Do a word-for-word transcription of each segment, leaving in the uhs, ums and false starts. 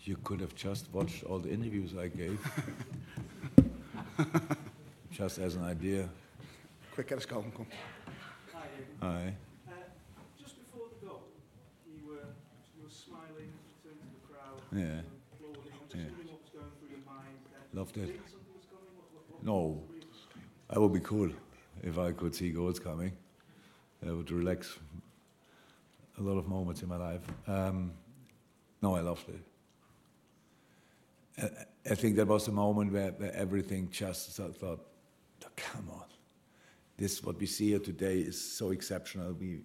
You could have just watched all the interviews I gave. Just as an idea. Quick, get us going, come. Hi. Hi. Uh, just before the goal, you were you were smiling, you turned to the crowd, Yeah. you were applauding. I'm just Yeah. wondering what was going through your mind then. Loved Did it. you think something was coming? What, what, what No. was the real- That would be cool if I could see goals coming. That would relax a lot of moments in my life. Um, no, I loved it. I, I think that was the moment where, where everything just I thought, oh, come on. This, what we see here today is so exceptional. We,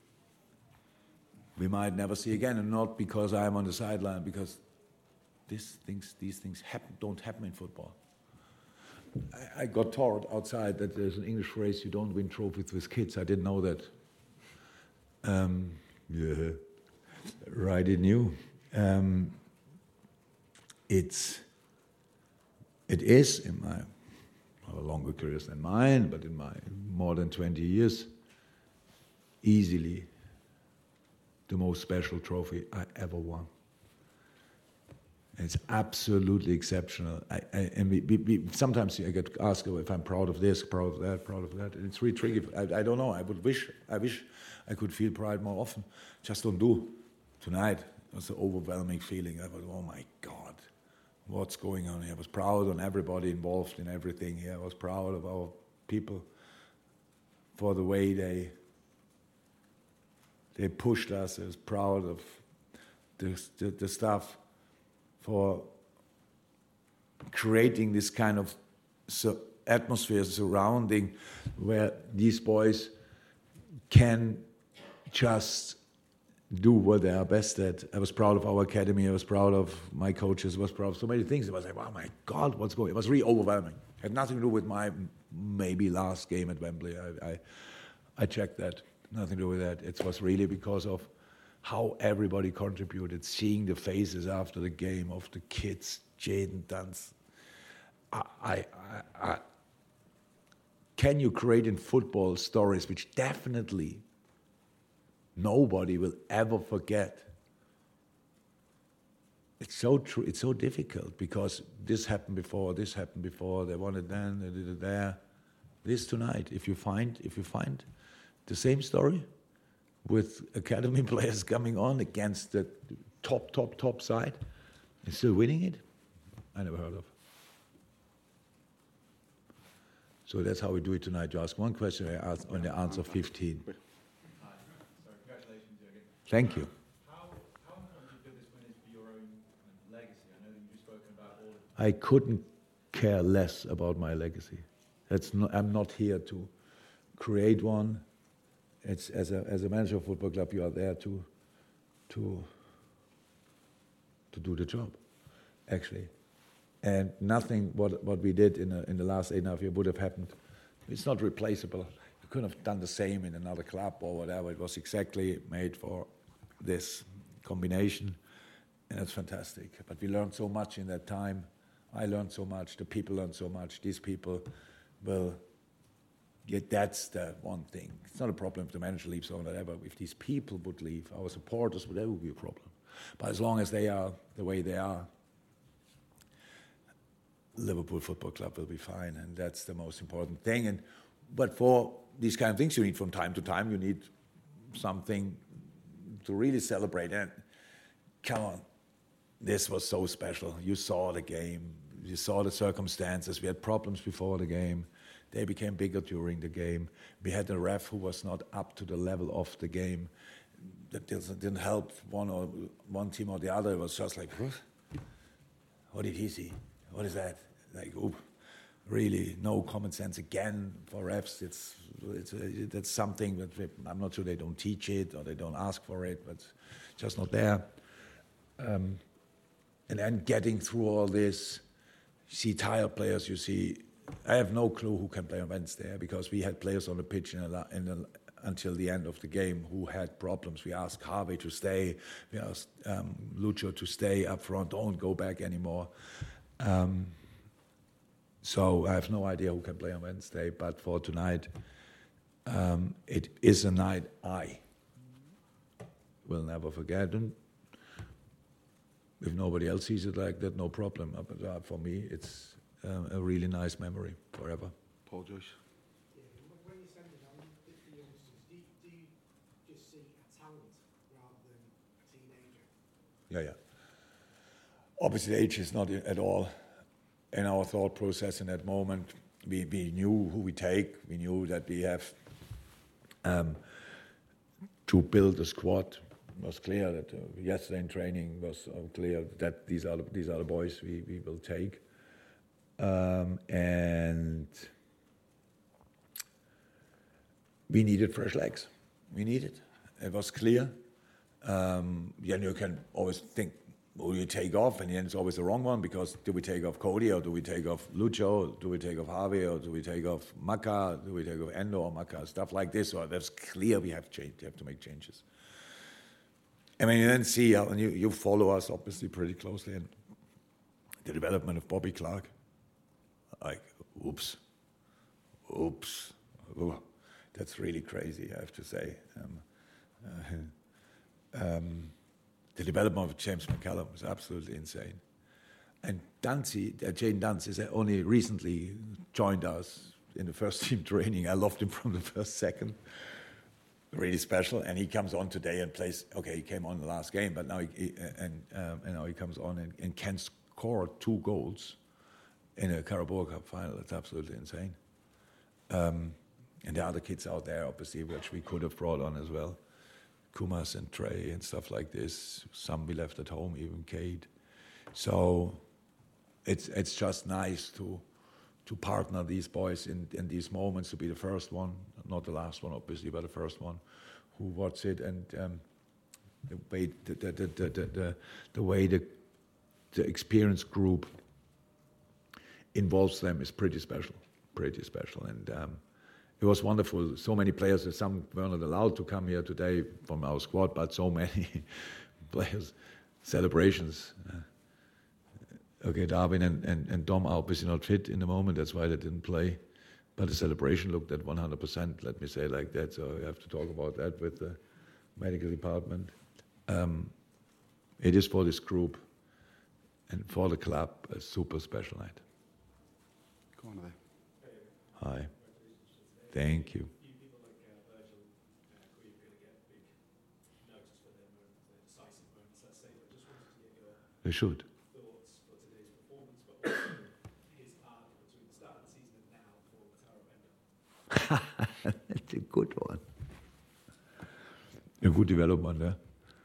we might never see again, and not because I'm on the sideline, because these things, these things happen, don't happen in football. I, I got taught outside that there's an English phrase, you don't win trophies with kids. I didn't know that. Um, yeah, right in you. Um, it's, it is in my, well, longer careers than mine, but in my more than twenty years, easily the most special trophy I ever won. It's absolutely exceptional. I, I, and we, we, we, sometimes I get asked if I'm proud of this, proud of that, proud of that. And it's really tricky. I, I don't know. I would wish, I wish I could feel pride more often. Just don't do. Tonight, it was an overwhelming feeling. I was, oh my God, what's going on here? I was proud on everybody involved in everything here. I was proud of our people for the way they they pushed us. I was proud of the, the, the stuff for creating this kind of so atmosphere surrounding where these boys can just do what they are best at. I was proud of our academy. I was proud of my coaches. I was proud of so many things. It was like, oh my God, what's going on? It was really overwhelming. It had nothing to do with my maybe last game at Wembley. I, I, I checked that. Nothing to do with that. It was really because of how everybody contributed, seeing the faces after the game of the kids, Jadon Danns. I, I, I, I, can you create in football stories which definitely nobody will ever forget? It's so true. It's so difficult because this happened before, this happened before. They won it then, they did it there. This tonight, if you find, if you find the same story with academy players coming on against the top, top, top side and still winning it, I never heard of. So that's how we do it tonight. You ask one question, I ask on the answer fifteen. Hi. So congratulations, Jürgen. Thank you. How, how important do you feel this win is for your own kind of legacy? I know that you've just spoken about all of I couldn't care less about my legacy. That's not, I'm not here to create one. It's as a as a manager of a football club, you are there to to to do the job, actually. And nothing what what we did in a, in the last eight and a half years would have happened. It's not replaceable. You couldn't have done the same in another club or whatever. It was exactly made for this combination, and it's fantastic. But we learned so much in that time. I learned so much. The people learned so much. These people will. Yeah, that's the one thing. It's not a problem if the manager leaves or whatever. If these people would leave, our supporters, that would be a problem. But as long as they are the way they are, Liverpool Football Club will be fine, and that's the most important thing. And but for these kind of things, you need from time to time, you need something to really celebrate. And come on, this was so special. You saw the game. You saw the circumstances. We had problems before the game. They became bigger during the game. We had a ref who was not up to the level of the game. That didn't help one or one team or the other. It was just like, what? What did he see? What is that? Like, oh, really, no common sense again for refs. It's it's uh, that's something that we, I'm not sure they don't teach it or they don't ask for it, but just not there. Um, and then getting through all this, you see tired players. You see. I have no clue who can play on Wednesday because we had players on the pitch in a, in a, until the end of the game who had problems. We asked Harvey to stay. We asked um, Lucho to stay up front. Don't go back anymore. Um, so I have no idea who can play on Wednesday. But for tonight, um, it is a night I will never forget. And if nobody else sees it like that, no problem. Uh, But uh, for me, it's uh, a really nice memory forever. Paul Joyce. Yeah, when- when you're sending on the the youngsters, do you, do you just see a talent rather than a teenager? Yeah, yeah. Obviously, age is not i- at all in our thought process in that moment. We, we knew who we take. We knew that we have um, to build a squad. It was clear that uh, yesterday in training was uh, clear that these are the, these are the boys we, we will take. Um, and we needed fresh legs. We needed. It was clear. Um, then you can always think, who you take off, and then it's always the wrong one, because do we take off Cody, or do we take off Lucho, do we take off Harvey, or do we take off Maka, do we take off Endo or Maka, stuff like this. So that's clear we have, change, have to make changes. I mean, you then see, how, and you, you follow us obviously pretty closely, and the development of Bobby Clark, like, oops, oops, ooh, that's really crazy, I have to say. Um, uh, um, the development of James McCallum was absolutely insane. And Dancy, uh, Jane Dance, is only recently joined us in the first team training. I loved him from the first second. Really special, and he comes on today and plays. Okay, he came on the last game, but now he, he and um, and now he comes on and, and can score two goals in a Carabao Cup final. That's absolutely insane. Um, and the other kids out there, obviously, which we could have brought on as well, Kumas and Trey and stuff like this. Some we left at home, even Cade. So it's it's just nice to to partner these boys in, in these moments, to be the first one, not the last one, obviously, but the first one who watch it, and um, the way the the the the, the, the way the the experienced group involves them is pretty special, pretty special, and um, it was wonderful. So many players, some were not allowed to come here today from our squad, but so many players, celebrations. Uh, Okay, Darwin and, and, and Dom are obviously not fit in the moment, that's why they didn't play. But the celebration looked at one hundred percent, let me say like that, so I have to talk about that with the medical department. Um, it is for this group and for the club a super special night. Go on there. Hi. Thank you. People like uh, Virgil, uh, who you're going to get big notice for their moments, their decisive moments, let's say, but just wanted to get your They should. thoughts for today's performance, but also his part between the start of the season and now for Wataru Endo. That's a good one. A good development there.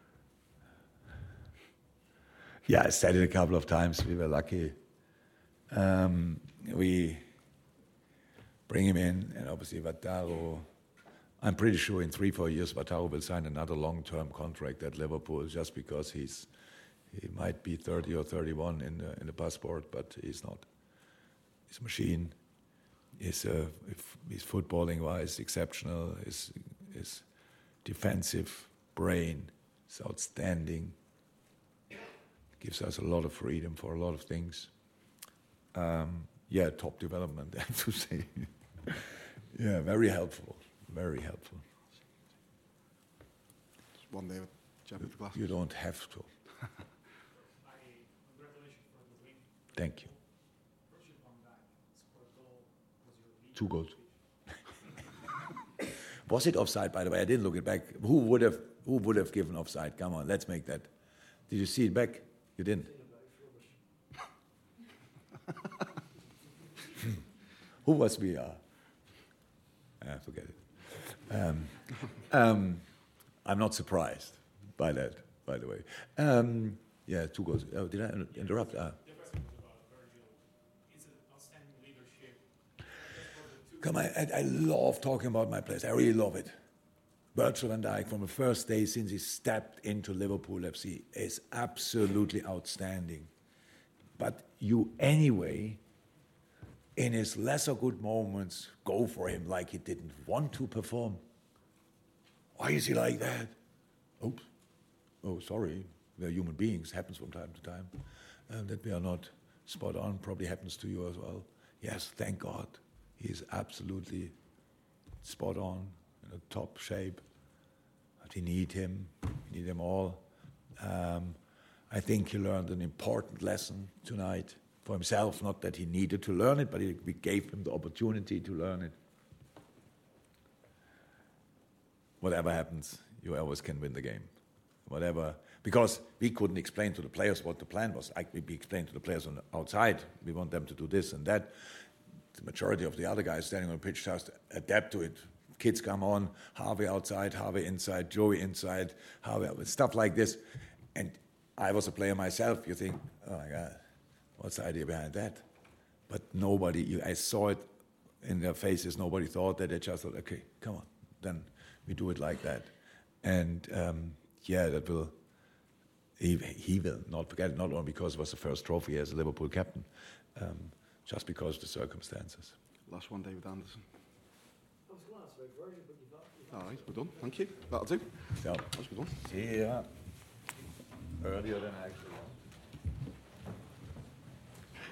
Yeah, I said it a couple of times. We were lucky. Um, we bring him in, and obviously Wataru, I'm pretty sure in three, four years Wataru will sign another long-term contract at Liverpool, just because he's he might be thirty or thirty-one in the, in the passport, but he's not. He's a machine. He's, uh, if he's footballing-wise exceptional. His, his defensive brain is outstanding. Gives us a lot of freedom for a lot of things. Um, yeah, top development, I have to say. Yeah, very helpful, very helpful. Just one there with Jeff with the glasses. You don't have to. Congratulations for the win. Thank you. Richard Van Dijk scored a goal. Was your lead? Two goals. Was it offside, by the way? I didn't look it back. Who would have who would have given offside? Come on, let's make that. Did you see it back? You didn't. Who was V R? Ah, forget it. Um, um, I'm not surprised by that, by the way. Um, yeah, two goals. Oh, did I interrupt? Ah. The question was about Virgil. It's an outstanding leadership. Come on, I, I love talking about my players. I really love it. Virgil van Dijk, from the first day since he stepped into Liverpool F C, is absolutely outstanding. But you anyway, in his lesser good moments, go for him like he didn't want to perform. Why is he like that? Oops. Oh, sorry. We're human beings. Happens from time to time. Uh, that we are not spot on. Probably happens to you as well. Yes, thank God. He is absolutely spot on, in a top shape. But we need him. We need them all. Um, I think he learned an important lesson tonight for himself. Not that he needed to learn it, but he, we gave him the opportunity to learn it. Whatever happens, you always can win the game. Whatever, because we couldn't explain to the players what the plan was. Like we explained to the players on the outside, we want them to do this and that. The majority of the other guys standing on the pitch just adapt to it. Kids come on, Harvey outside, Harvey inside, Joey inside, Harvey, stuff like this. And I was a player myself. You think, oh my God, what's the idea behind that? But nobody, you, I saw it in their faces. Nobody thought that. They just thought, okay, come on, then we do it like that. And um, yeah, that will, he, he will not forget it, not only because it was the first trophy as a Liverpool captain, um, just because of the circumstances. Last one, David Anderson. I was going to ask about version, but you've got. You've got All right, we're done. Thank you. That'll do. So, That's good done. yeah, earlier than I actually.